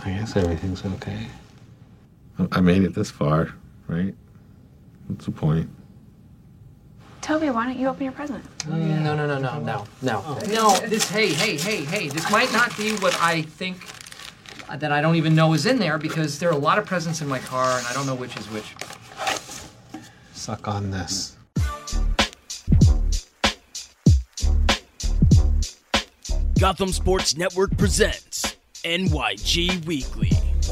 I guess everything's okay. I made it this far, right? What's the point? Toby, why don't you open your present? No, this, hey, this might not be what I think, that I don't even know is in there, because there are a lot of presents in my car, and I don't know which is which. Suck on this. Gotham Sports Network presents NYG Weekly.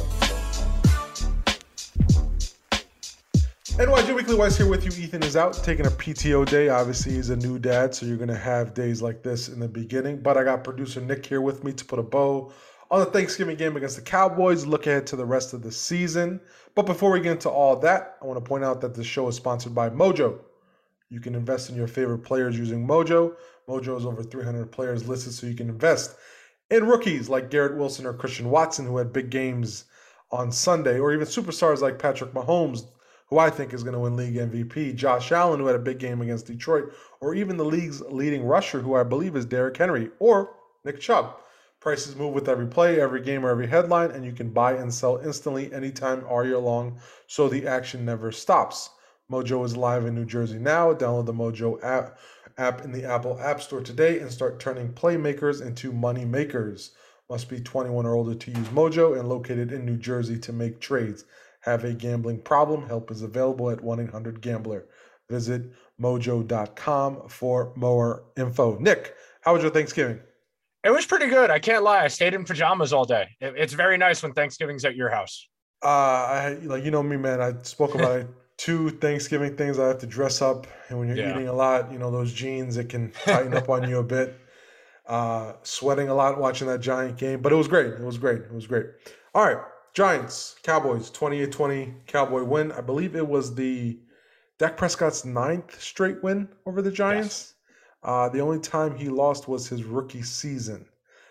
NYG Weekly Wise here with you. Ethan is out taking a PTO day. Obviously, he's a new dad, so you're going to have days like this in the beginning. But I got producer Nick here with me to put a bow on the Thanksgiving game against the Cowboys, look ahead to the rest of the season. But before we get into all that, I want to point out that this show is sponsored by Mojo. You can invest in your favorite players using Mojo. Mojo has over 300 players listed, so you can invest in rookies like Garrett Wilson or Christian Watson, who had big games on Sunday, or even superstars like Patrick Mahomes, who I think is going to win league MVP, Josh Allen, who had a big game against Detroit, or even the league's leading rusher, who I believe is Derrick Henry, or Nick Chubb. Prices move with every play, every game, or every headline, and you can buy and sell instantly anytime all year long, so the action never stops. Mojo is live in New Jersey now. Download the Mojo app in the Apple App Store today and start turning playmakers into money makers. Must be 21 or older to use Mojo and located in New Jersey to make trades. Have a gambling problem? Help is available at 1-800-GAMBLER. Visit mojo.com for more info. Nick, how was your Thanksgiving? It was pretty good. I can't lie. I stayed in pajamas all day. It's very nice when Thanksgiving's at your house. You know me, man. I spoke about it. 2 Thanksgiving things I have to dress up, and when you're eating a lot, you know, those jeans, it can tighten up on you a bit. Sweating a lot watching that Giant game, but it was great. It was great. All right, Giants, Cowboys, 28-20 Cowboy win. I believe it was the Dak Prescott's 9th straight win over the Giants. Yes. The only time he lost was his rookie season.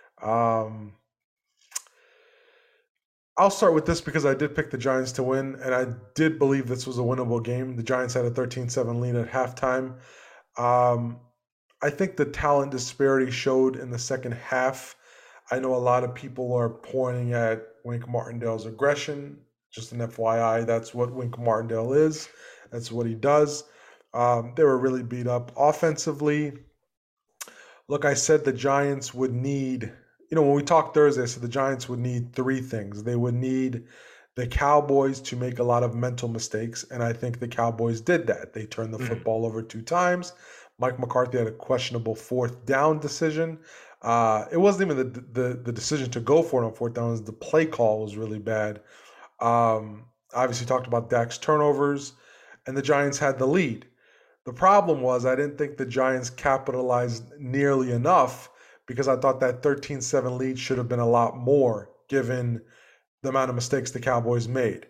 I'll start with this because I did pick the Giants to win, and I did believe this was a winnable game. The Giants had a 13-7 lead at halftime. I think the talent disparity showed in the second half. I know a lot of people are pointing at Wink Martindale's aggression. Just an FYI, that's what Wink Martindale is. That's what he does. They were really beat up offensively. Look, I said the Giants would need... You know, when we talked Thursday, I said the Giants would need 3 things. They would need the Cowboys to make a lot of mental mistakes, and I think the Cowboys did that. They turned the football over 2 times. Mike McCarthy had a questionable 4th down decision. It wasn't even the decision to go for it on 4th down. The play call was really bad. Obviously talked about Dak's turnovers, and the Giants had the lead. The problem was I didn't think the Giants capitalized nearly enough, because I thought that 13-7 lead should have been a lot more given the amount of mistakes the Cowboys made.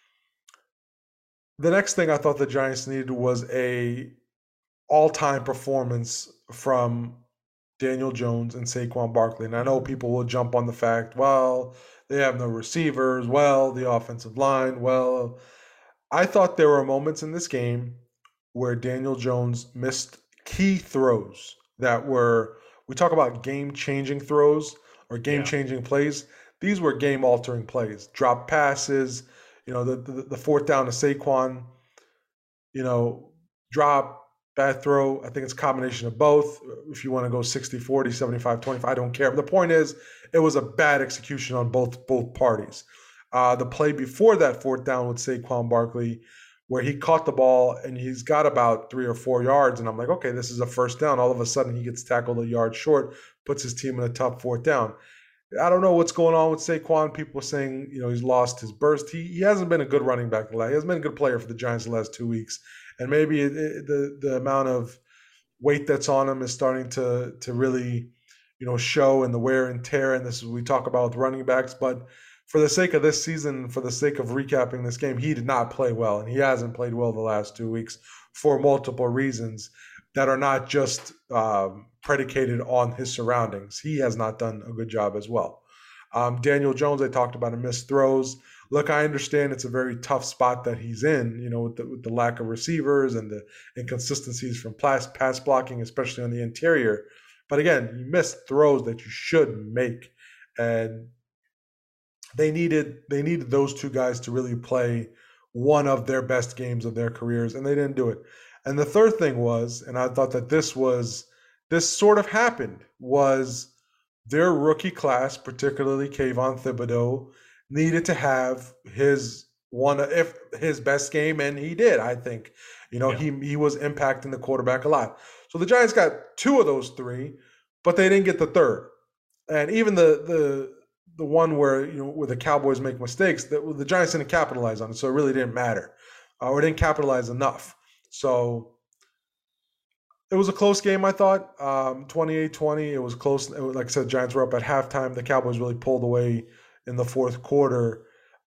The next thing I thought the Giants needed was a all-time performance from Daniel Jones and Saquon Barkley. And I know people will jump on the fact, well, they have no receivers, well, the offensive line, well. I thought there were moments in this game where Daniel Jones missed key throws that were... We talk about game-changing throws or game-changing plays. These were game-altering plays. Drop passes, you know, the 4th down to Saquon, you know, drop, bad throw. I think it's a combination of both. If you want to go 60-40, 75-25, I don't care. But the point is, it was a bad execution on both parties. The play before that 4th down with Saquon Barkley, where he caught the ball and he's got about 3 or 4 yards. And I'm like, okay, this is a 1st down. All of a sudden he gets tackled a yard short, puts his team in a tough 4th down. I don't know what's going on with Saquon. People are saying, you know, he's lost his burst. He hasn't been a good running back. He hasn't been a good player for the Giants the last 2 weeks. And maybe the amount of weight that's on him is starting to really, you know, show, and the wear and tear. And this is what we talk about with running backs. But for the sake of this season, for the sake of recapping this game, he did not play well, and he hasn't played well the last 2 weeks for multiple reasons that are not just predicated on his surroundings. He has not done a good job as well. Daniel Jones, I talked about, missed throws. Look, I understand it's a very tough spot that he's in, you know, with the lack of receivers and the inconsistencies from pass blocking, especially on the interior. But again, you missed throws that you should make. And they needed those two guys to really play one of their best games of their careers, and they didn't do it. And the third thing was, and I thought that this sort of happened, was their rookie class, particularly Kayvon Thibodeau, needed to have his best game, and he did. I think, he was impacting the quarterback a lot. So the Giants got two of those three, but they didn't get the third. And even the one where where the Cowboys make mistakes, the Giants didn't capitalize on it, so it really didn't matter, or didn't capitalize enough. So it was a close game, I thought. 28-20, it was close. Like I said, Giants were up at halftime. The Cowboys really pulled away in the fourth quarter.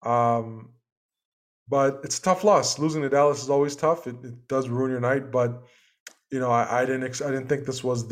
But it's a tough loss. Losing to Dallas is always tough. It does ruin your night. But I didn't think this was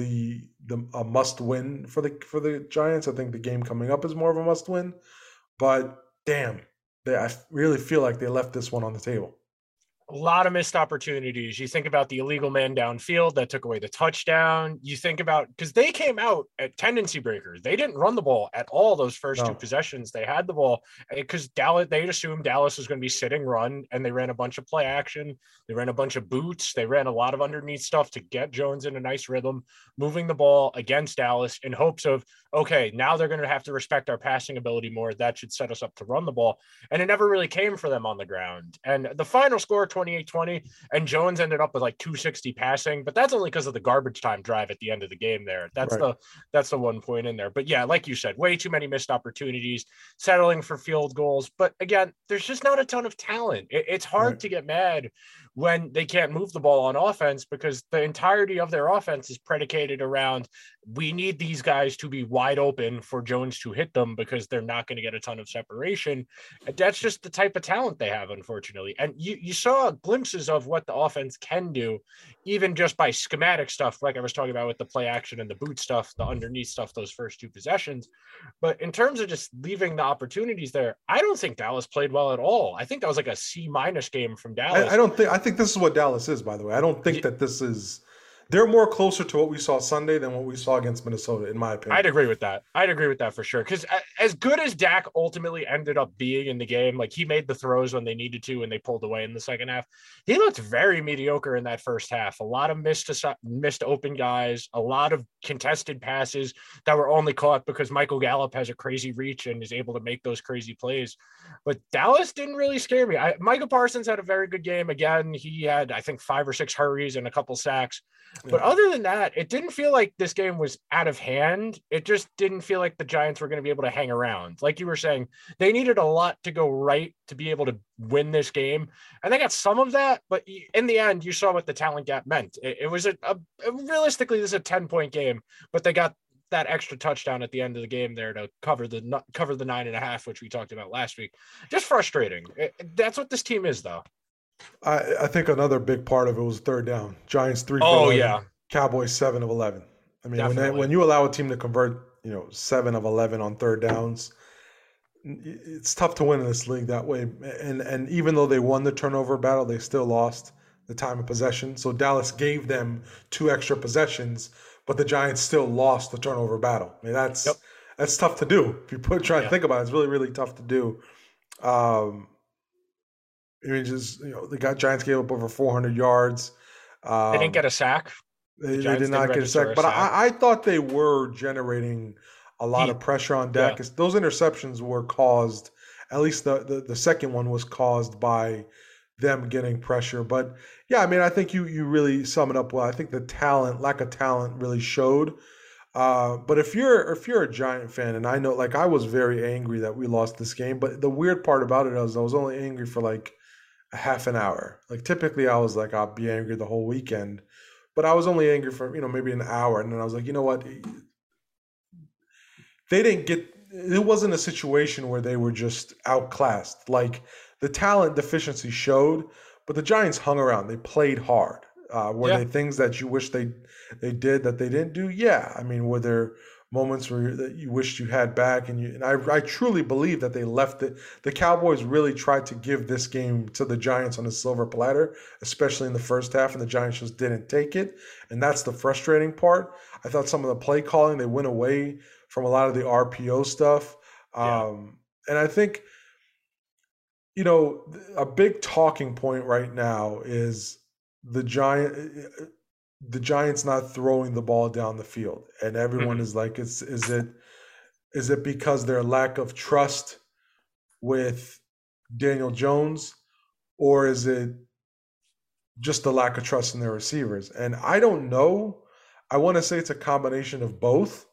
a must win for the Giants. I think the game coming up is more of a must win. But damn, I really feel like they left this one on the table. A lot of missed opportunities. You think about the illegal man downfield that took away the touchdown. You think about, because they came out at tendency breakers. They didn't run the ball at all those first two possessions. They had the ball because they'd assumed Dallas was going to be sitting run, and they ran a bunch of play action. They ran a bunch of boots. They ran a lot of underneath stuff to get Jones in a nice rhythm, moving the ball against Dallas in hopes of, okay, now they're going to have to respect our passing ability more. That should set us up to run the ball. And it never really came for them on the ground. And the final score, 28-20, and Jones ended up with like 260 passing, but that's only because of the garbage time drive at the end of the game there. That's the 1 point in there. But yeah, like you said, way too many missed opportunities, settling for field goals. But again, there's just not a ton of talent. It's hard to get mad when they can't move the ball on offense, because the entirety of their offense is predicated around, we need these guys to be wide open for Jones to hit them because they're not going to get a ton of separation. That's just the type of talent they have, unfortunately. And you saw glimpses of what the offense can do, even just by schematic stuff, like I was talking about with the play action and the boot stuff, the underneath stuff, those first two possessions. But in terms of just leaving the opportunities there, I don't think Dallas played well at all. I think that was like a C- game from Dallas. I think this is what Dallas is, by the way. I don't think that this is. They're more closer to what we saw Sunday than what we saw against Minnesota, in my opinion. I'd agree with that for sure. Because as good as Dak ultimately ended up being in the game, like he made the throws when they needed to and they pulled away in the second half, he looked very mediocre in that first half. A lot of missed open guys, a lot of contested passes that were only caught because Michael Gallup has a crazy reach and is able to make those crazy plays. But Dallas didn't really scare me. Michael Parsons had a very good game. Again, he had, I think, 5 or 6 hurries and a couple sacks. But other than that, it didn't feel like this game was out of hand. It just didn't feel like the Giants were going to be able to hang around. Like you were saying, they needed a lot to go right to be able to win this game. And they got some of that, but in the end, you saw what the talent gap meant. It was realistically, this is a 10-point game, but they got that extra touchdown at the end of the game there to cover the 9.5, which we talked about last week. Just frustrating. That's what this team is, though. I think another big part of it was third down. Giants 3 for 11, Cowboys 7 of 11. I mean, when you allow a team to convert, 7 of 11 on third downs, it's tough to win in this league that way. And even though they won the turnover battle, they still lost the time of possession. So Dallas gave them 2 extra possessions, but the Giants still lost the turnover battle. I mean, that's tough to do. If you try to think about it, it's really, really tough to do. The Giants gave up over 400 yards. They didn't get a sack. They did not get a sack. But I thought they were generating a lot of pressure on Dak. Yeah. Those interceptions were caused, at least the second one was caused by them getting pressure. But, yeah, I mean, I think you really sum it up well. I think the lack of talent really showed. But if you're a Giant fan, and I know, like, I was very angry that we lost this game, but the weird part about it is I was only angry for like a half an hour. Like, typically I was like, I'll be angry the whole weekend, but I was only angry for, maybe an hour. And then I was like, you know what? It wasn't a situation where they were just outclassed. Like, the talent deficiency showed, but the Giants hung around. They played hard. Were there things that you wish they did that they didn't do? Yeah. I mean, were there moments that you wished you had back? And I truly believe that they left it. The Cowboys really tried to give this game to the Giants on a silver platter, especially in the first half, and the Giants just didn't take it. And that's the frustrating part. I thought some of the play calling, they went away from a lot of the RPO stuff. And I think, you know, a big talking point right now is the Giants not throwing the ball down the field, and everyone is like, is it because their lack of trust with Daniel Jones, or is it just the lack of trust in their receivers? And I don't know. I want to say it's a combination of both,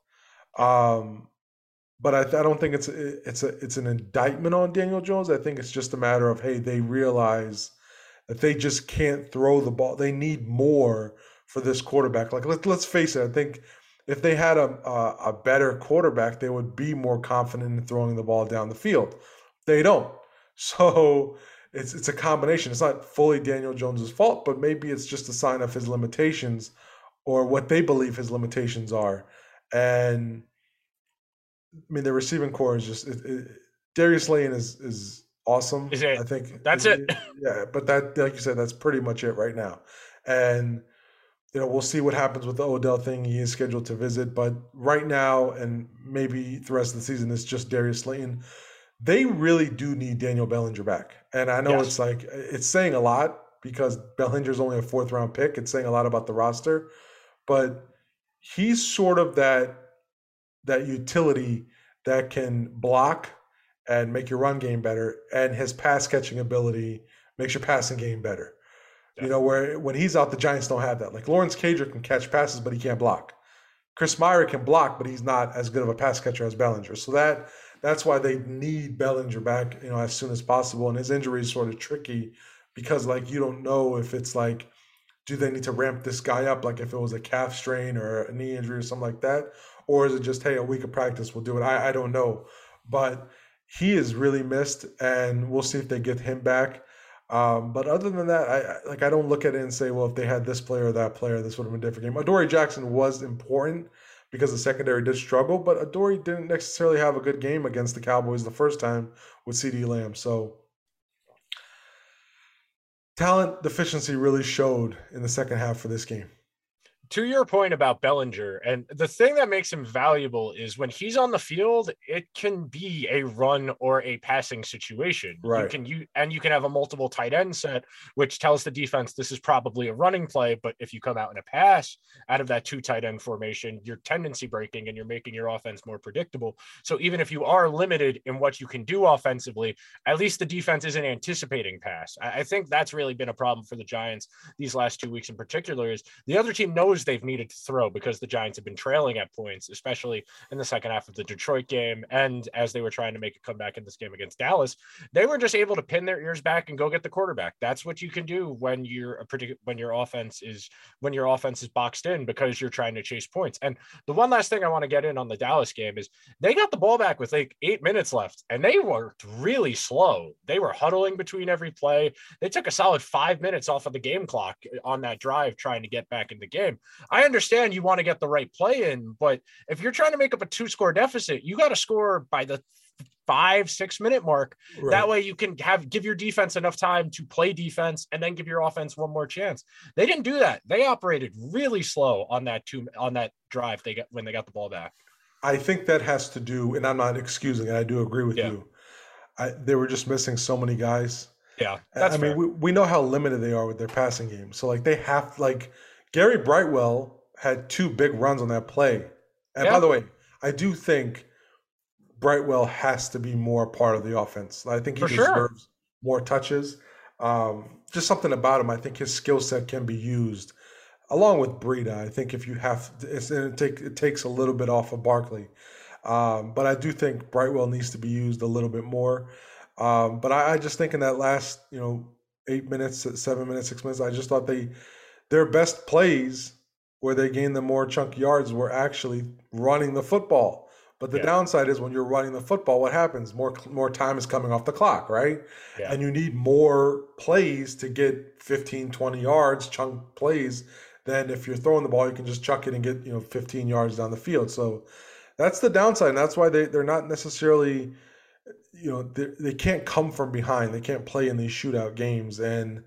but I don't think it's an indictment on Daniel Jones. I think it's just a matter of, hey, they realize that they just can't throw the ball. They need more for this quarterback. Like let's face it. I think if they had a better quarterback, they would be more confident in throwing the ball down the field. They don't. So it's a combination. It's not fully Daniel Jones's fault, but maybe it's just a sign of his limitations or what they believe his limitations are. And I mean, the receiving core is just Darius Slayton is awesome. Is it? I think that's it. Yeah, but that, like you said, that's pretty much it right now. And you know, we'll see what happens with the Odell thing. He is scheduled to visit, but right now, and maybe the rest of the season, it's just Darius Slayton. They really do need Daniel Bellinger back. And I know it's like, it's saying a lot because Bellinger's only a 4th round pick. It's saying a lot about the roster, but he's sort of that utility that can block and make your run game better, and his pass catching ability makes your passing game better. You know, where when he's out, the Giants don't have that. Like Lawrence Cager can catch passes, but he can't block. Chris Meyer can block, but he's not as good of a pass catcher as Bellinger. So that's why they need Bellinger back, you know, as soon as possible. And his injury is sort of tricky because, like, you don't know if it's like, do they need to ramp this guy up, like if it was a calf strain or a knee injury or something like that? Or is it just, hey, a week of practice will do it? I don't know. But he is really missed, and we'll see if they get him back. But other than that, I don't look at it and say, well, if they had this player or that player, this would have been a different game. Adoree Jackson was important because the secondary did struggle, but Adoree didn't necessarily have a good game against the Cowboys the first time with CeeDee Lamb. So talent deficiency really showed in the second half for this game. To your point about Bellinger, and the thing that makes him valuable is when he's on the field, it can be a run or a passing situation. Right. You can have a multiple tight end set, which tells the defense this is probably a running play. But if you come out in a pass out of that 2 tight end formation, you're tendency breaking and you're making your offense more predictable. So even if you are limited in what you can do offensively, at least the defense isn't anticipating pass. I think that's really been a problem for the Giants these last 2 weeks in particular, is the other team knows they've needed to throw because the Giants have been trailing at points, especially in the second half of the Detroit game. And as they were trying to make a comeback in this game against Dallas, they were just able to pin their ears back and go get the quarterback. That's what you can do when your offense is boxed in because you're trying to chase points. And the one last thing I want to get in on the Dallas game is they got the ball back with like 8 minutes left, and they worked really slow. They were huddling between every play. They took a solid 5 minutes off of the game clock on that drive trying to get back in the game. I understand you want to get the right play in, but if you're trying to make up a 2-score deficit, you got to score by the 5-6 minute mark. Right. That way you can give your defense enough time to play defense and then give your offense one more chance. They didn't do that. They operated really slow on that drive when they got the ball back. I think that has to do, and I'm not excusing it, I do agree with you. They were just missing so many guys. Yeah, that's fair. mean, we know how limited they are with their passing game. So like they have, like, Gary Brightwell had 2 big runs on that play. And by the way, I do think Brightwell has to be more part of the offense. I think he deserves more touches. Just something about him. I think his skill set can be used along with Breida. I think if you have, it takes a little bit off of Barkley. But I do think Brightwell needs to be used a little bit more. But I just think in that last, 8 minutes, 7 minutes, 6 minutes, I just thought their best plays where they gained the more chunk yards were actually running the football. But the downside is when you're running the football, what happens? More time is coming off the clock, right? Yeah. And you need more plays to get 15, 20 yards, chunk plays, than if you're throwing the ball, you can just chuck it and get 15 yards down the field. So that's the downside. And that's why they're not necessarily, they can't come from behind. They can't play in these shootout games. And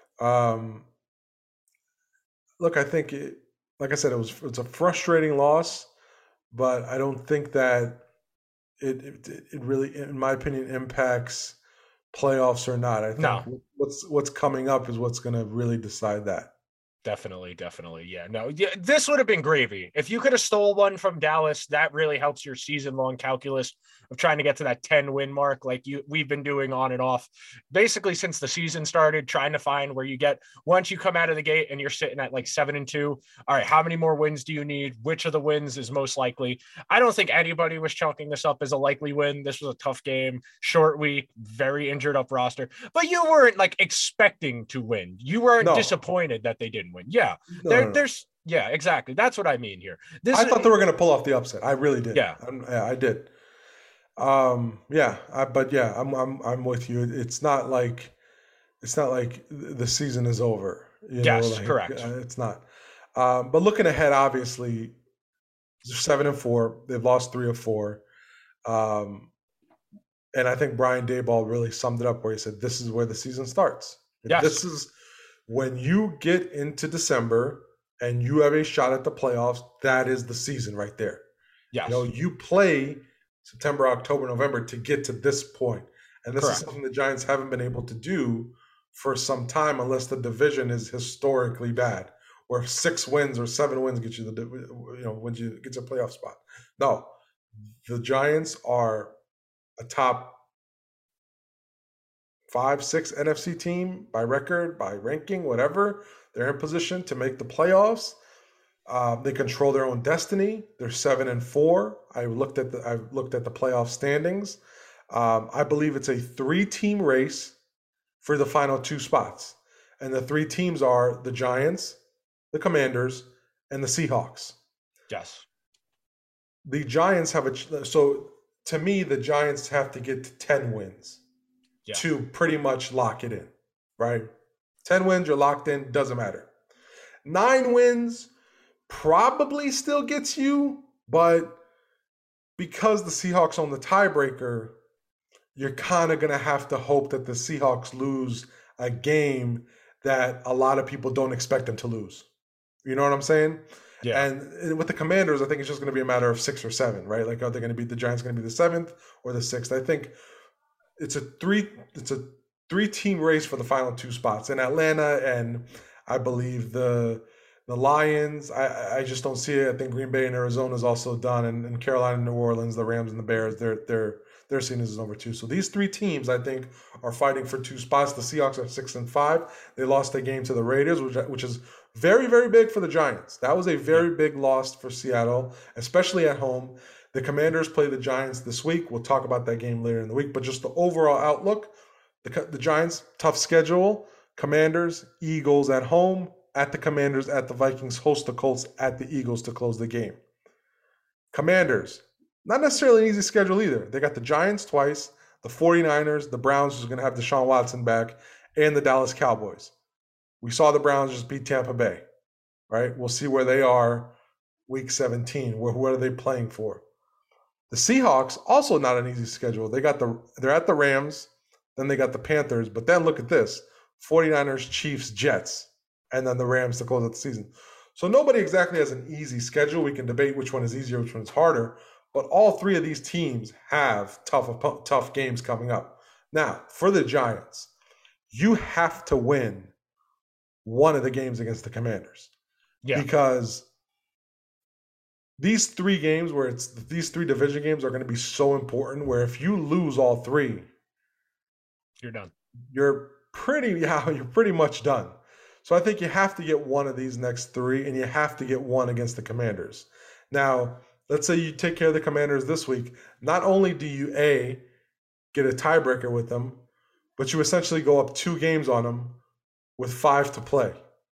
look, I think, like I said, it's a frustrating loss. But I don't think that it really, in my opinion, impacts playoffs or not. I think No. what's coming up is what's going to really decide that. Definitely. Yeah, no, this would have been gravy. If you could have stole one from Dallas, that really helps your season-long calculus of trying to get to that 10-win mark like we've been doing on and off. Basically, since the season started, trying to find where you get, once you come out of the gate and you're sitting at like 7-2, all right, how many more wins do you need? Which of the wins is most likely? I don't think anybody was chalking this up as a likely win. This was a tough game, short week, very injured up roster, but you weren't like expecting to win. You weren't disappointed that they didn't win. Yeah, there's yeah, exactly. That's what I mean here. I thought they were going to pull off the upset. I really did. Yeah, I did. I'm with you. It's not like the season is over. Yes, correct. It's not. But looking ahead, obviously, 7-4. They've lost 3 of 4. And I think Brian Daboll really summed it up where he said, "This is where the season starts. Yes. This is when you get into December and you have a shot at the playoffs. That is the season right there. Yes. You play September, October, November to get to this point. And this is something the Giants haven't been able to do for some time unless the division is historically bad, where 6 wins or 7 wins get you when you get to a playoff spot. No, the Giants are a top 5-6 NFC team by record, by ranking, whatever. They're in position to make the playoffs. They control their own destiny. They're 7-4. I've looked at the playoff standings. I believe it's a 3-team race for the final 2 spots, and the 3 teams are the Giants, the Commanders, and the Seahawks. Yes. The Giants so to me, the Giants have to get to 10 wins to pretty much lock it in, right? 10 wins, you're locked in, doesn't matter. 9 wins probably still gets you, but because the Seahawks own the tiebreaker, you're kind of going to have to hope that the Seahawks lose a game that a lot of people don't expect them to lose. You know what I'm saying? Yeah. And with the Commanders, I think it's just going to be a matter of 6 or 7, right? Like, are they going to beat the Giants? Going to be the 7th or the 6th? I think it's a 3-team race for the final 2 spots. In Atlanta and I believe the Lions, I just don't see it. I think Green Bay and Arizona is also done, and Carolina, New Orleans, the Rams, and the Bears, their season is over too. So these 3 teams, I think, are fighting for 2 spots. The Seahawks are 6-5. They lost a game to the Raiders, which is very, very big for the Giants. That was a very big loss for Seattle, especially at home. The Commanders play the Giants this week. We'll talk about that game later in the week. But just the overall outlook, the Giants, tough schedule. Commanders, Eagles at home, at the Commanders, at the Vikings, host the Colts, at the Eagles to close the game. Commanders, not necessarily an easy schedule either. They got the Giants twice, the 49ers, the Browns, who's going to have Deshaun Watson back, and the Dallas Cowboys. We saw the Browns just beat Tampa Bay, right? We'll see where they are week 17. What are they playing for? The Seahawks, also not an easy schedule. They're at the Rams, then they got the Panthers, but then look at this. 49ers, Chiefs, Jets, and then the Rams to close out the season. So nobody exactly has an easy schedule. We can debate which one is easier, which one is harder, but all 3 of these teams have tough games coming up. Now, for the Giants, you have to win one of the games against the Commanders. Yeah. Because these 3 games these 3 division games are going to be so important where if you lose all 3, you're done. You're pretty much done. So I think you have to get one of these next 3, and you have to get one against the Commanders. Now, let's say you take care of the Commanders this week. Not only do you, get a tiebreaker with them, but you essentially go up 2 games on them with 5 to play.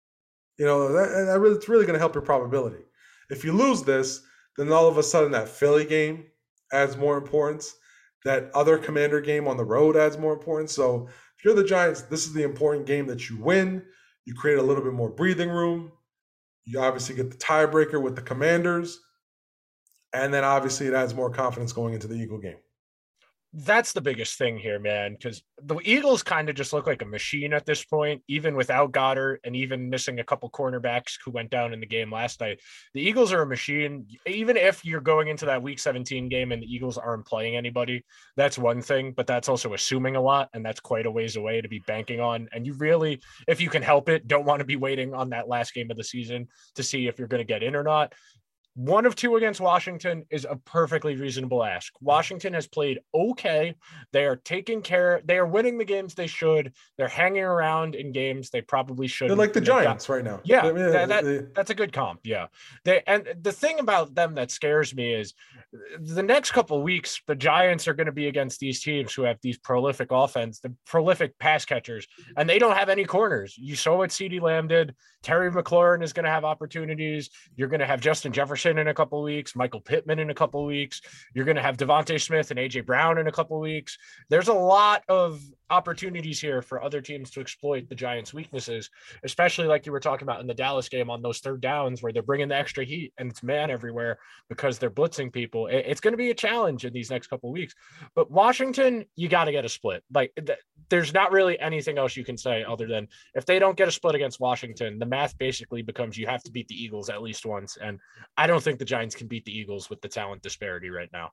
It's really going to help your probability. If you lose this, then all of a sudden that Philly game adds more importance. That other Commander game on the road adds more importance. So if you're the Giants, this is the important game that you win. You create a little bit more breathing room. You obviously get the tiebreaker with the Commanders. And then obviously it adds more confidence going into the Eagle game. That's the biggest thing here, man, because the Eagles kind of just look like a machine at this point, even without Goddard and even missing a couple cornerbacks who went down in the game last night. The Eagles are a machine. Even if you're going into that Week 17 game and the Eagles aren't playing anybody, that's one thing, but that's also assuming a lot, and that's quite a ways away to be banking on. And you really, if you can help it, don't want to be waiting on that last game of the season to see if you're going to get in or not. 1 of 2 against Washington is a perfectly reasonable ask. Washington has played okay. They are taking care. They are winning the games they should. They're hanging around in games they probably shouldn't. They're like the Giants right now. Yeah, that's a good comp. Yeah. And the thing about them that scares me is the next couple of weeks, the Giants are going to be against these teams who have these prolific offense, the prolific pass catchers, and they don't have any corners. You saw what CeeDee Lamb did. Terry McLaurin is going to have opportunities. You're going to have Justin Jefferson in a couple of weeks, Michael Pittman in a couple of weeks. You're going to have Devontae Smith and AJ Brown in a couple of weeks. There's a lot of opportunities here for other teams to exploit the Giants' weaknesses, especially like you were talking about in the Dallas game on those third downs where they're bringing the extra heat and it's man everywhere because they're blitzing people. It's going to be a challenge in these next couple of weeks. But Washington, you got to get a split. Like there's not really anything else you can say other than if they don't get a split against Washington, the math basically becomes you have to beat the Eagles at least once. And I don't think the Giants can beat the Eagles with the talent disparity right now.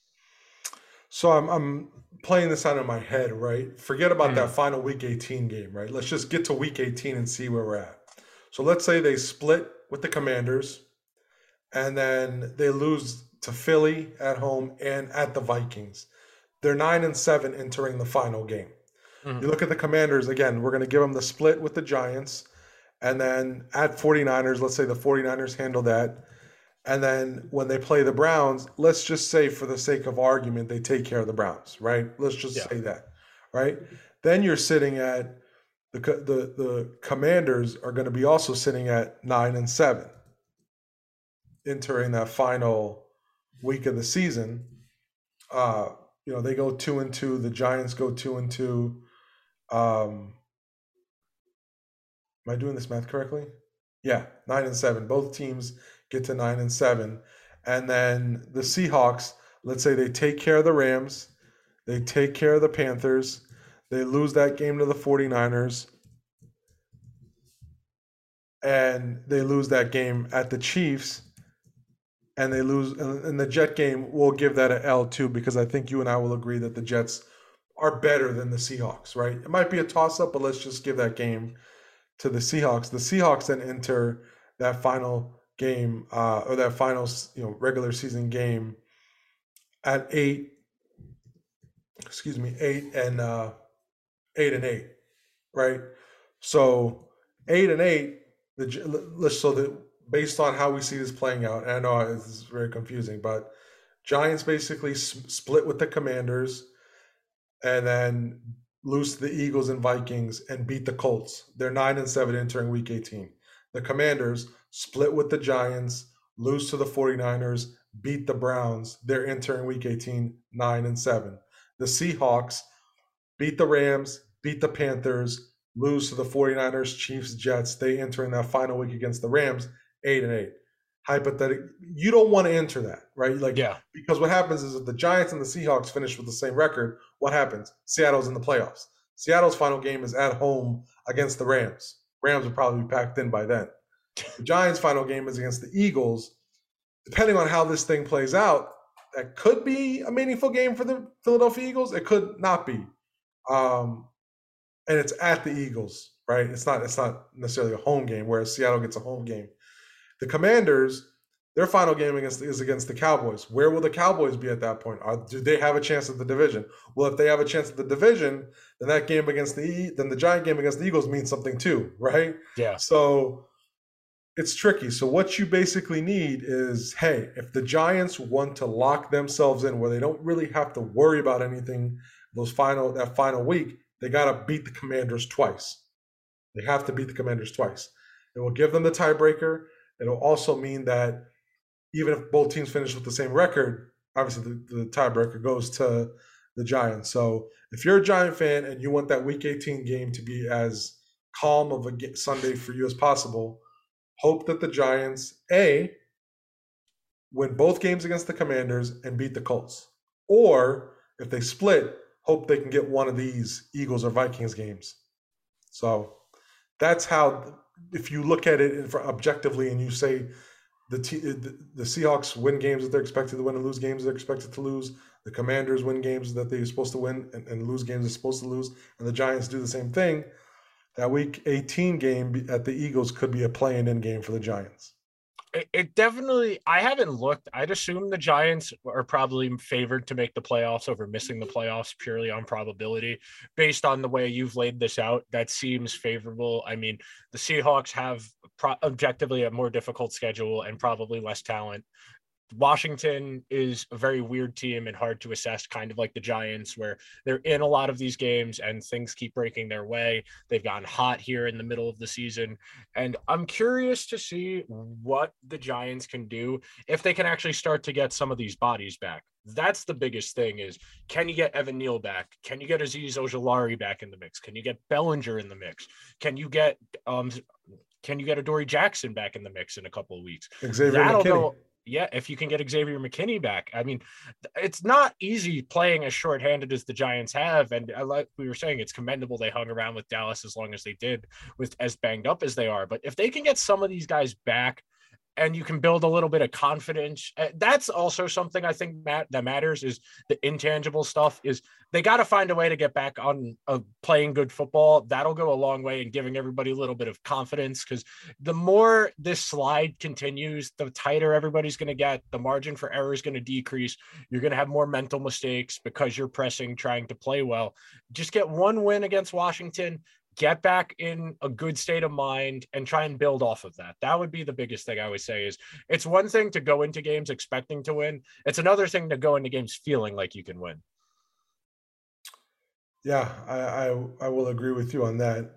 So I'm playing this out in my head, right? Forget about that final Week 18 game, right? Let's just get to Week 18 and see where we're at. So let's say they split with the Commanders, and then they lose to Philly at home and at the Vikings. They're 9-7 entering the final game. You look at the Commanders, again, we're going to give them the split with the Giants, and then at 49ers, let's say the 49ers handle that. And then when they play the Browns, let's just say for the sake of argument, they take care of the Browns, right? Let's just say that, right? Then you're sitting at the Commanders are going to be also sitting at 9-7, entering that final week of the season. They go 2-2. The Giants go 2-2. Am I doing this math correctly? Yeah, 9-7. Both teams get to 9-7. And then the Seahawks, let's say they take care of the Rams, they take care of the Panthers, they lose that game to the 49ers, and they lose that game at the Chiefs, and they lose in the Jet game. We'll give that an L too, because I think you and I will agree that the Jets are better than the Seahawks, right? It might be a toss-up, but let's just give that game to the Seahawks. The Seahawks then enter that final game or that final regular season game at 8 and 8, right? So 8-8, so that based on how we see this playing out, and I know this is very confusing, but Giants basically split with the Commanders and then lose to the Eagles and Vikings and beat the Colts. They're 9-7 entering Week 18. The Commanders split with the Giants, lose to the 49ers, beat the Browns. They're entering Week 18, 9-7. The Seahawks beat the Rams, beat the Panthers, lose to the 49ers, Chiefs, Jets. They enter in that final week against the Rams, 8-8. Hypothetically, you don't want to enter that, right? Because what happens is if the Giants and the Seahawks finish with the same record, what happens? Seattle's in the playoffs. Seattle's final game is at home against the Rams. Rams will probably be packed in by then. The Giants' final game is against the Eagles. Depending on how this thing plays out, that could be a meaningful game for the Philadelphia Eagles. It could not be. And it's at the Eagles, right? It's not necessarily a home game, whereas Seattle gets a home game. The Commanders, their final game is against the Cowboys. Where will the Cowboys be at that point? Do they have a chance at the division? Well, if they have a chance at the division, then that game then the Giant game against the Eagles means something too, right? Yeah. So it's tricky. So what you basically need is, hey, if the Giants want to lock themselves in where they don't really have to worry about anything that final week, they got to beat the Commanders twice. They have to beat the Commanders twice. It will give them the tiebreaker. It'll also mean that even if both teams finish with the same record, obviously the tiebreaker goes to the Giants. So if you're a Giant fan and you want that Week 18 game to be as calm of a Sunday for you as possible, hope that the Giants, win both games against the Commanders and beat the Colts. Or If they split, hope they can get one of these Eagles or Vikings games. So that's how, if you look at it objectively and you say the Seahawks win games that they're expected to win and lose games they're expected to lose, the Commanders win games that they're supposed to win and lose games they're supposed to lose, and the Giants do the same thing, that Week 18 game at the Eagles could be a play-in game for the Giants. It definitely, I haven't looked. I'd assume the Giants are probably favored to make the playoffs over missing the playoffs purely on probability. Based on the way you've laid this out, that seems favorable. I mean, the Seahawks have objectively a more difficult schedule and probably less talent. Washington is a very weird team and hard to assess, kind of like the Giants, where they're in a lot of these games and things keep breaking their way. They've gotten hot here in the middle of the season. And I'm curious to see what the Giants can do if they can actually start to get some of these bodies back. That's the biggest thing is, can you get Evan Neal back? Can you get Azeez Ojulari back in the mix? Can you get Bellinger in the mix? Can you get Adoree Jackson back in the mix in a couple of weeks? Xavier McKinney. Yeah, if you can get Xavier McKinney back. I mean, it's not easy playing as shorthanded as the Giants have. And like we were saying, it's commendable they hung around with Dallas as long as they did, with as banged up as they are. But if they can get some of these guys back and you can build a little bit of confidence, that's also something I think that matters, is the intangible stuff. Is they got to find a way to get back on playing good football. That'll go a long way in giving everybody a little bit of confidence, because the more this slide continues, the tighter everybody's going to get. The margin for error is going to decrease. You're going to have more mental mistakes because you're pressing, trying to play well. Just get one win against Washington, get back in a good state of mind, and try and build off of that. That would be the biggest thing I would say. Is it's one thing to go into games expecting to win. It's another thing to go into games feeling like you can win. Yeah, I will agree with you on that.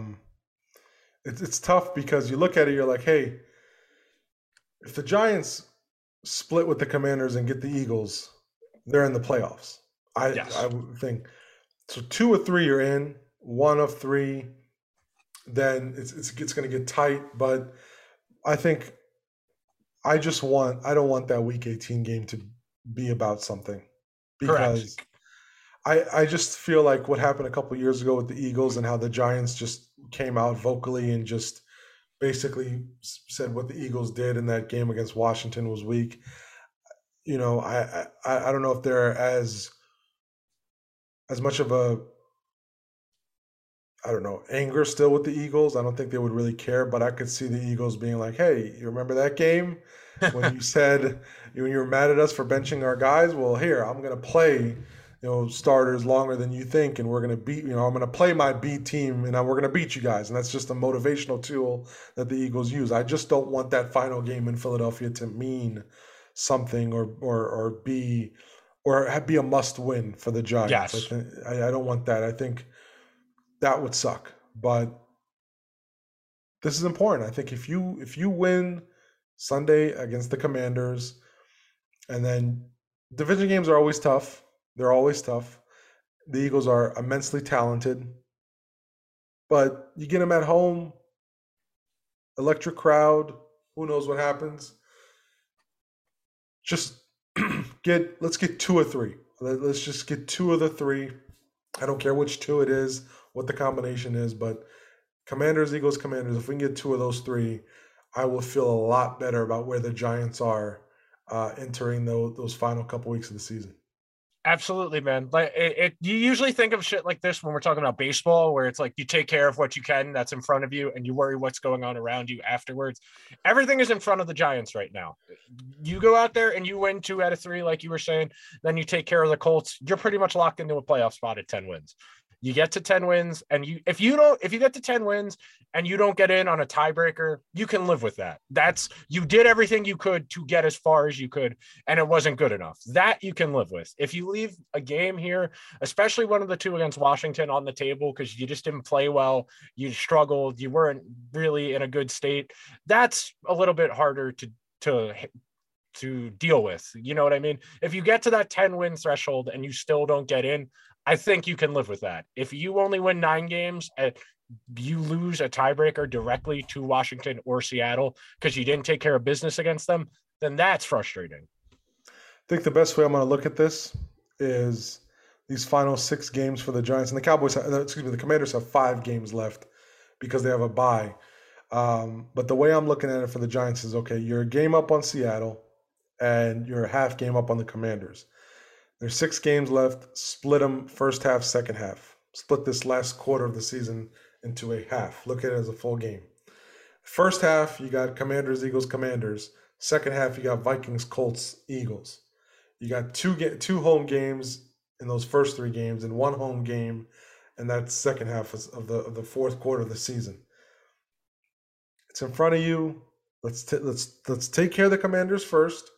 It's tough because you look at it, you're like, hey, if the Giants split with the Commanders and get the Eagles, they're in the playoffs. I would think. So 2 or 3 you're in. 1 of 3, then it's going to get tight. But I think I don't want that Week 18 game to be about something, because I just feel like what happened a couple of years ago with the Eagles and how the Giants just came out vocally and just basically said what the Eagles did in that game against Washington was weak. You know, I don't know if they're as much of a, I don't know, anger still with the Eagles. I don't think they would really care, but I could see the Eagles being like, hey, you remember that game when you said, when you were mad at us for benching our guys? Well, here, I'm going to play, starters longer than you think, and we're going to beat, I'm going to play my B team, and we're going to beat you guys. And that's just a motivational tool that the Eagles use. I just don't want that final game in Philadelphia to mean something or be a must win for the Giants. Yes. I don't want that. I think that would suck. But this is important. I think if you win Sunday against the Commanders, and then division games are always tough. They're always tough. The Eagles are immensely talented. But you get them at home, electric crowd, who knows what happens. Just let's get 2 or 3. Let's just get 2 of the 3. I don't care which 2 it is, what the combination is, but Commanders, Eagles, Commanders, if we can get 2 of those 3, I will feel a lot better about where the Giants are entering those final couple weeks of the season. Absolutely, man. Like you usually think of shit like this when we're talking about baseball, where it's like you take care of what you can that's in front of you and you worry what's going on around you afterwards. Everything is in front of the Giants right now. You go out there and you win 2 out of 3, like you were saying, then you take care of the Colts. You're pretty much locked into a playoff spot at 10 wins. You get to 10 wins, and if you get to 10 wins and you don't get in on a tiebreaker, you can live with that. You did everything you could to get as far as you could, and it wasn't good enough. That you can live with. If you leave a game here, especially one of the 2 against Washington on the table because you just didn't play well, you struggled, you weren't really in a good state, that's a little bit harder to deal with. You know what I mean? If you get to that 10-win threshold and you still don't get in, I think you can live with that. If you only win 9 games and you lose a tiebreaker directly to Washington or Seattle because you didn't take care of business against them, then that's frustrating. I think the best way I'm going to look at this is these final 6 games for the Giants, and the Commanders have 5 games left because they have a bye. But the way I'm looking at it for the Giants is, okay, you're a game up on Seattle and you're a half game up on the Commanders. There's 6 games left. Split them first half, second half. Split this last quarter of the season into a half. Look at it as a full game. First half, you got Commanders, Eagles, Commanders. Second half, you got Vikings, Colts, Eagles. You got two home games in those first 3 games and 1 home game, and that's second half of the fourth quarter of the season. It's in front of you. Let's take care of the Commanders first.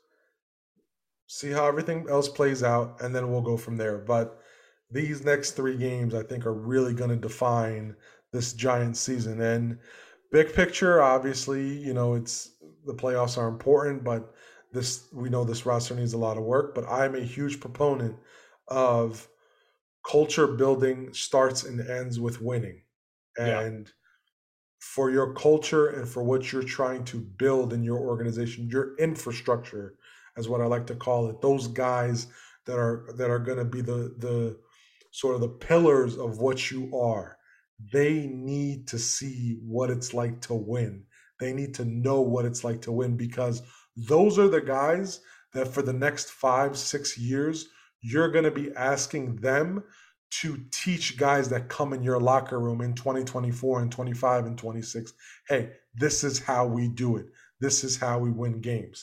See how everything else plays out, and then we'll go from there. But these next 3 games, I think, are really going to define this Giants season. And big picture, obviously, it's the playoffs are important, but we know this roster needs a lot of work. But I'm a huge proponent of culture building starts and ends with winning. And for your culture and for what you're trying to build in your organization, your infrastructure is what I like to call it. Those guys that are going to be the sort of the pillars of what you are. They need to see what it's like to win. They need to know what it's like to win, because those are the guys that for the next 5-6 years, you're going to be asking them to teach guys that come in your locker room in 2024 and 25 and 26. Hey, this is how we do it. This is how we win games.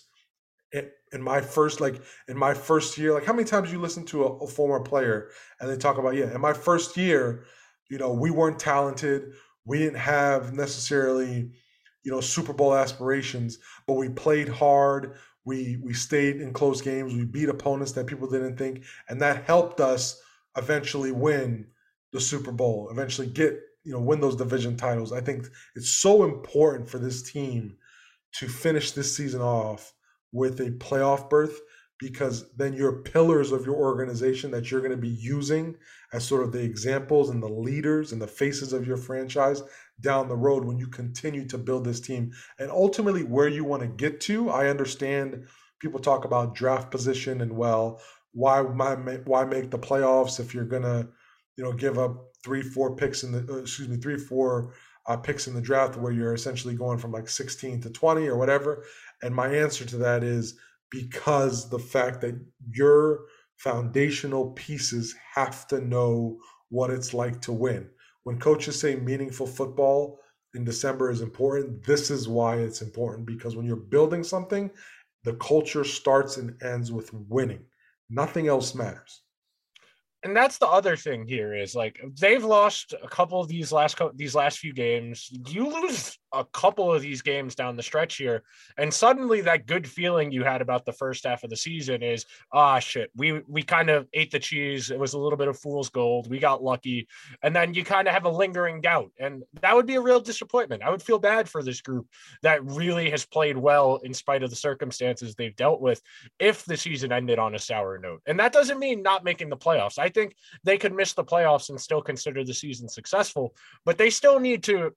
In my first year, how many times you listen to a former player and they talk about, in my first year, we weren't talented. We didn't have necessarily, Super Bowl aspirations, but we played hard. We stayed in close games. We beat opponents that people didn't think, and that helped us eventually win the Super Bowl, eventually win those division titles. I think it's so important for this team to finish this season off with a playoff berth, because then your pillars of your organization that you're going to be using as sort of the examples and the leaders and the faces of your franchise down the road when you continue to build this team. And ultimately where you want to get to, I understand people talk about draft position and, why make the playoffs if you're going to, give up 3-4 picks in the picks in the draft, where you're essentially going from 16 to 20 or whatever. And my answer to that is because the fact that your foundational pieces have to know what it's like to win. When coaches say meaningful football in December is important, this is why it's important, because when you're building something, the culture starts and ends with winning. Nothing else matters. And that's the other thing here is they've lost a couple of these last few games. You lose a couple of these games down the stretch here, and suddenly that good feeling you had about the first half of the season is, shit, we kind of ate the cheese. It was a little bit of fool's gold. We got lucky. And then you kind of have a lingering doubt, and that would be a real disappointment. I would feel bad for this group that really has played well in spite of the circumstances they've dealt with if the season ended on a sour note. And that doesn't mean not making the playoffs. I think they could miss the playoffs and still consider the season successful, but they still need to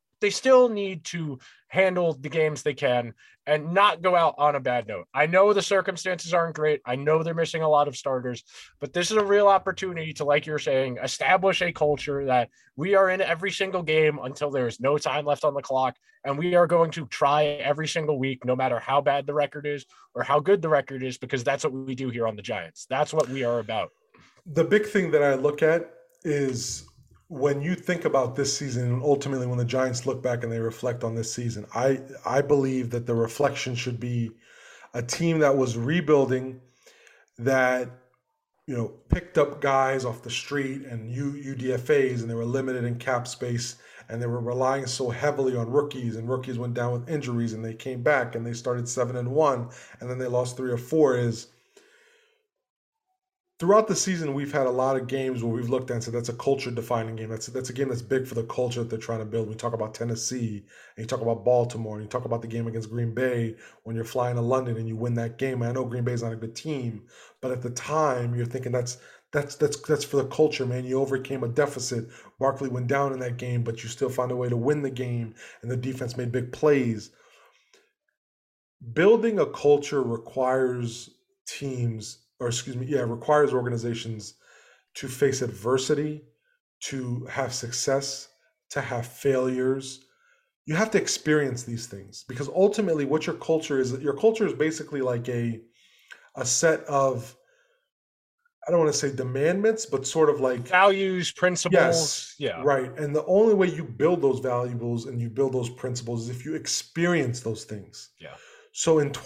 handle the games they can and not go out on a bad note. I know the circumstances aren't great. I know they're missing a lot of starters, but this is a real opportunity to, like you're saying, establish a culture that we are in every single game until there is no time left on the clock. And we are going to try every single week, no matter how bad the record is or how good the record is, because that's what we do here on the Giants. That's what we are about. The big thing that I look at is when you think about this season, and ultimately when the Giants look back and they reflect on this season, I believe that the reflection should be a team that was rebuilding, that picked up guys off the street and UDFAs, and they were limited in cap space, and they were relying so heavily on rookies, and rookies went down with injuries, and they came back and they started 7-1, and then they lost 3 or 4. Is throughout the season, we've had a lot of games where we've looked at and said that's a culture-defining game. That's a game that's big for the culture that they're trying to build. We talk about Tennessee, and you talk about Baltimore, and you talk about the game against Green Bay when you're flying to London and you win that game. And I know Green Bay's not a good team, but at the time, you're thinking that's for the culture, man. You overcame a deficit. Barkley went down in that game, but you still found a way to win the game, and the defense made big plays. Building a culture requires organizations to face adversity, to have success, to have failures. You have to experience these things, because ultimately what your culture is basically like a set of, I don't want to say demandments, but sort of like values, principles. Yes, yeah. Right. And the only way you build those valuables and you build those principles is if you experience those things. Yeah. So in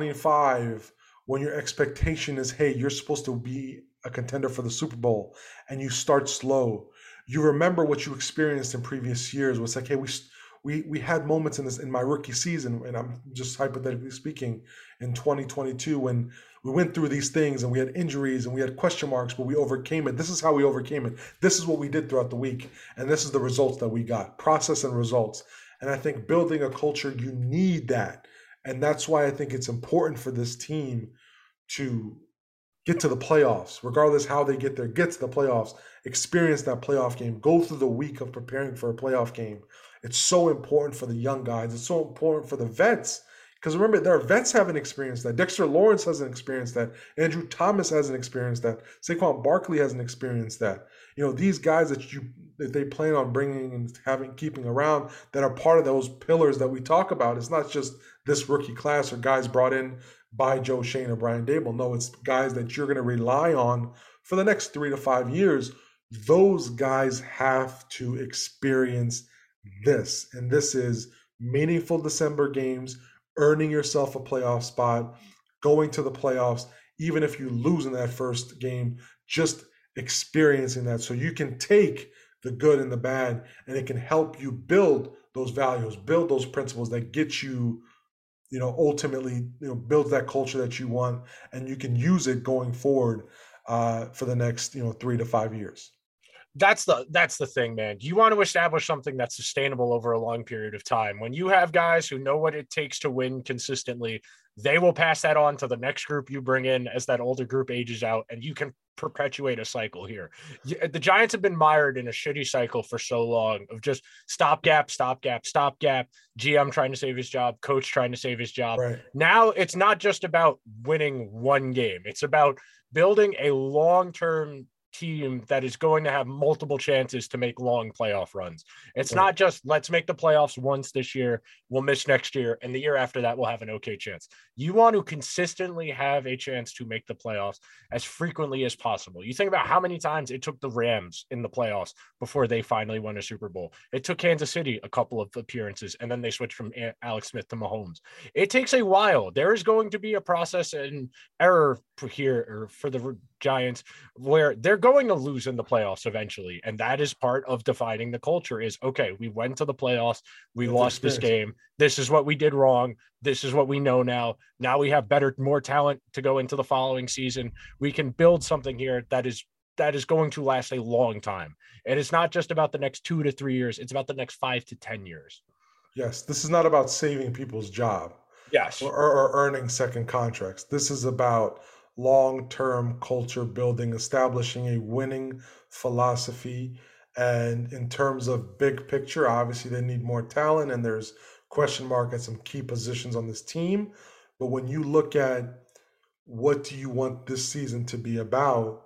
2025, when your expectation is, hey, you're supposed to be a contender for the Super Bowl, and you start slow, you remember what you experienced in previous years. Was like, hey, we had moments in my rookie season, and I'm just hypothetically speaking, in 2022, when we went through these things and we had injuries and we had question marks, but we overcame it. This is how we overcame it. This is what we did throughout the week, and this is the results that we got. Process and results. And I think building a culture, you need that. And that's why I think it's important for this team to get to the playoffs, regardless how they get there, get to the playoffs, experience that playoff game, go through the week of preparing for a playoff game. It's so important for the young guys. It's so important for the vets. Because remember, there are vets haven't experienced that. Dexter Lawrence hasn't experienced that. Andrew Thomas hasn't experienced that. Saquon Barkley hasn't experienced that. You know, these guys that they plan on bringing and keeping around that are part of those pillars that we talk about. It's not just this rookie class or guys brought in by Joe Schoen or Brian Daboll. No, it's guys that you're going to rely on for the next 3 to 5 years. Those guys have to experience this. And this is meaningful December games, earning yourself a playoff spot, going to the playoffs, even if you lose in that first game, just experiencing that so you can take the good and the bad, and it can help you build those values, build those principles that get you, ultimately, builds that culture that you want, and you can use it going forward for the next, 3 to 5 years. That's the thing, man. You want to establish something that's sustainable over a long period of time. When you have guys who know what it takes to win consistently, they will pass that on to the next group you bring in as that older group ages out, and you can perpetuate a cycle here. The Giants have been mired in a shitty cycle for so long of just stopgap, GM trying to save his job, coach trying to save his job. Right. Now it's not just about winning one game. It's about building a long-term team that is going to have multiple chances to make long playoff runs. It's not just let's make the playoffs once this year, we'll miss next year, and the year after that we'll have an okay chance. You want to consistently have a chance to make the playoffs as frequently as possible. You think about how many times it took the Rams in the playoffs before they finally won a Super Bowl. It took Kansas City a couple of appearances, and then they switched from Alex Smith to Mahomes. It takes a while. There is going to be a process and error here or for the Giants where they're going to lose in the playoffs eventually, and that is part of defining the culture. Is okay, we went to the playoffs, we lost this game, this is what we did wrong, this is what we know now we have more talent to go into the following season. We can build something here that is going to last a long time, and it's not just about the next 2 to 3 years, it's about the next 5 to 10 years. Yes, this is not about saving people's job, yes, or earning second contracts. This is about long-term culture building, establishing a winning philosophy. And in terms of big picture, obviously they need more talent, and there's question mark at some key positions on this team. But when you look at what do you want this season to be about,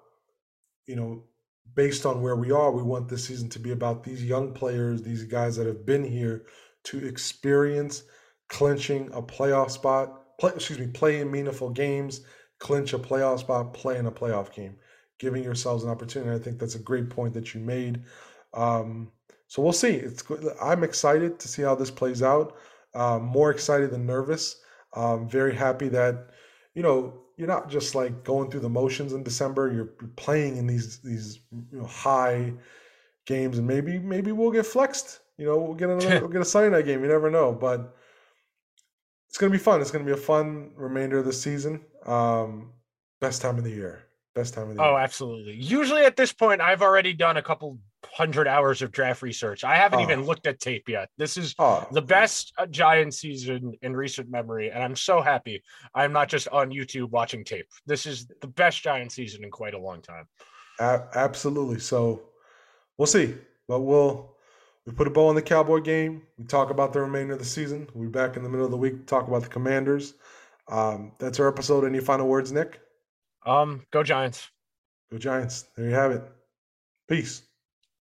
based on where we are, we want this season to be about these young players, these guys that have been here to experience clinching a playoff spot, playing meaningful games, clinch a playoff spot, play in a playoff game, giving yourselves an opportunity. I think that's a great point that you made. So we'll see. I'm excited to see how this plays out. More excited than nervous. Very happy that, you're not just like going through the motions in December. You're playing in these high games, and maybe we'll get flexed. We'll get a Sunday night game. You never know, but it's going to be fun. It's going to be a fun remainder of the season. Best time of the year. Oh, absolutely. Usually at this point, I've already done a couple 100 hours of draft research. I haven't even looked at tape yet. This is the best Giants season in recent memory, and I'm so happy I'm not just on YouTube watching tape. This is the best Giants season in quite a long time. Absolutely. So we'll see. But we put a bow on the Cowboy game. We talk about the remainder of the season. We'll be back in the middle of the week to talk about the Commanders. That's our episode. Any final words, Nick? Go Giants. Go Giants. There you have it. Peace.